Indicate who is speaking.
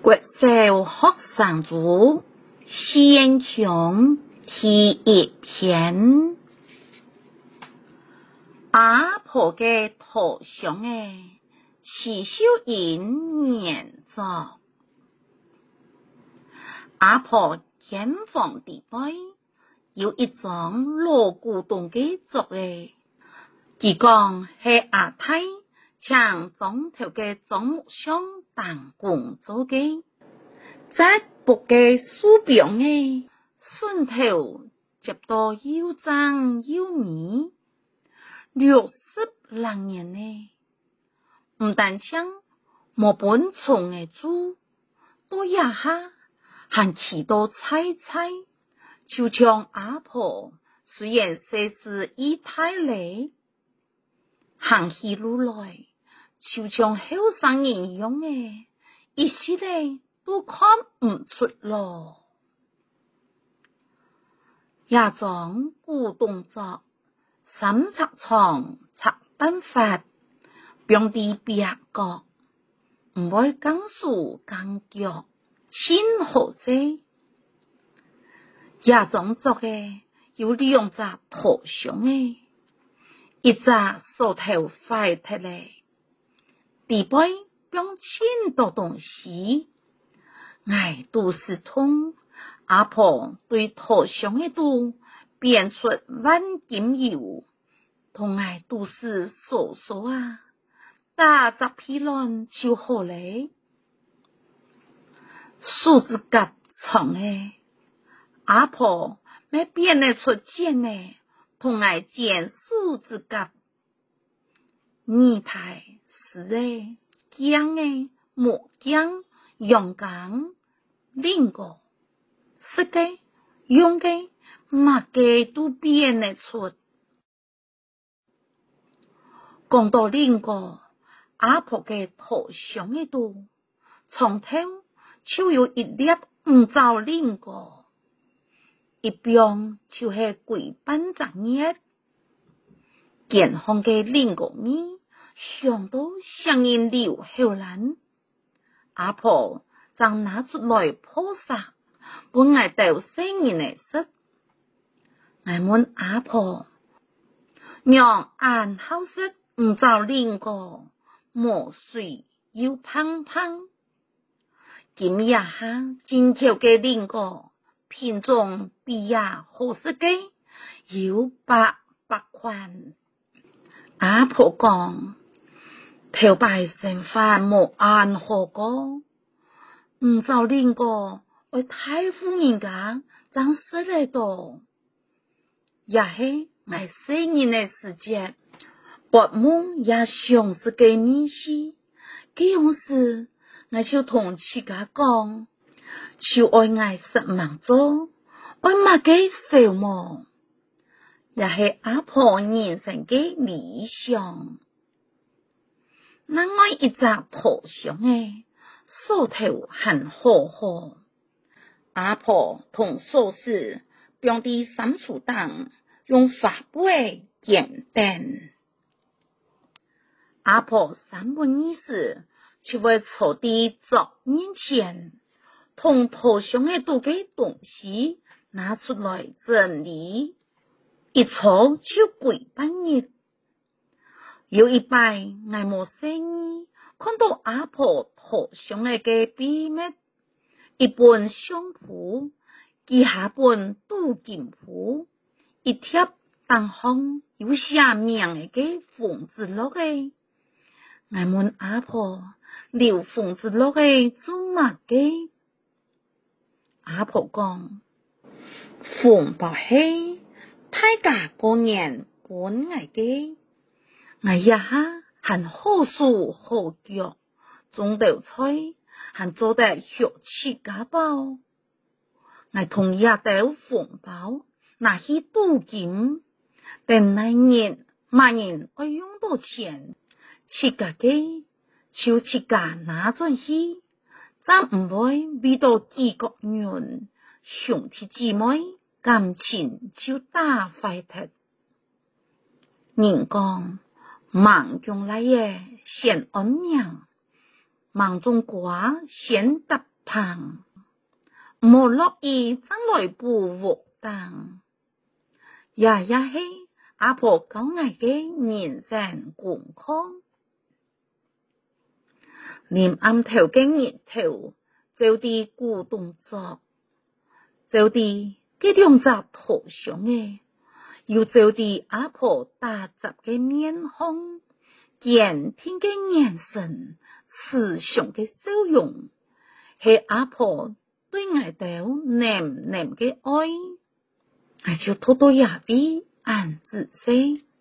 Speaker 1: 国際學生組先強第一篇。阿婆嘅頭上刺繡印研作。阿婆間房地帶有一張老古董嘅作佢講係阿太將總頭嘅總木箱當工做嘅，在部嘅書表順頭接到又髒又密，60多年唔但將冇本從嘅書都一下還起到猜猜，就像阿婆雖然世事已太累，行起路來就像後生人一樣一時都看唔出咯。一種古動作三尺長拆辦法，並啲別角唔會更數更腳千好啫。一種作有兩隻頭上一隻手頭快踢地背並千多東西，我都是痛。阿婆對頭上都變出萬金油，同我都是傻傻打隻皮卵就好嘞。數字甲長阿婆沒變得出剪同我剪數字甲泥牌是薑木薑用鋼另個識嘅用嘅乜嘅都變得出。講到另個阿婆嘅頭上度從頭就有一粒唔找另個，一邊就係鬼班長熱，健康嘅另個面上到像人流後蘭，阿婆將拿出來破殺，本來都生人食。我問阿婆，讓俺好食唔找另個，莫水又胖胖。今日真巧嘅另個品種比呀好食嘅，有白款。阿婆講，頭擺生飯冇按好過，唔找另個會太負人家，真實嚟到。也係我生日嘅時節，博夢也想自己面試，這樣時我就同自家講，就愛我實忙做，愛乜嘅少麼，也係阿婆人生嘅理想。另外一隻頭上手頭很好好，阿婆同手勢並啲三處檔用法貝簡單。阿婆3分意思就會坐啲桌面前，同頭上度嘅東西拿出來整理，一坐就幾半日。有一擺我冇生意，看到阿婆頭上嘅秘密，一本相譜，幾下本鍍金譜，一貼當行有寫名嘅縫子錄我問阿婆留縫子錄做乜嘅？阿婆講，縫包係大家過年本來嘅，我一下還好手好腳，種道菜還做得學起家包。我同一道縫包拿去鍍金，但那年萬人會用到錢，自家嘅就自家拿進去，咱唔會為到幾個人兄弟姊妹感情就打壞脫。人講忙中來先安命，忙中過先得旁，无乐意将来不活当，也是阿婆讲我嘅人生观况。连暗头嘅日头，就啲古动作，就啲嗰兩隻圖像嘅，又就啲阿婆打雜嘅面孔，健天嘅眼神，慈祥嘅笑容，係阿婆對我哋黏黏嘅愛，我就偷偷也俾暗自say。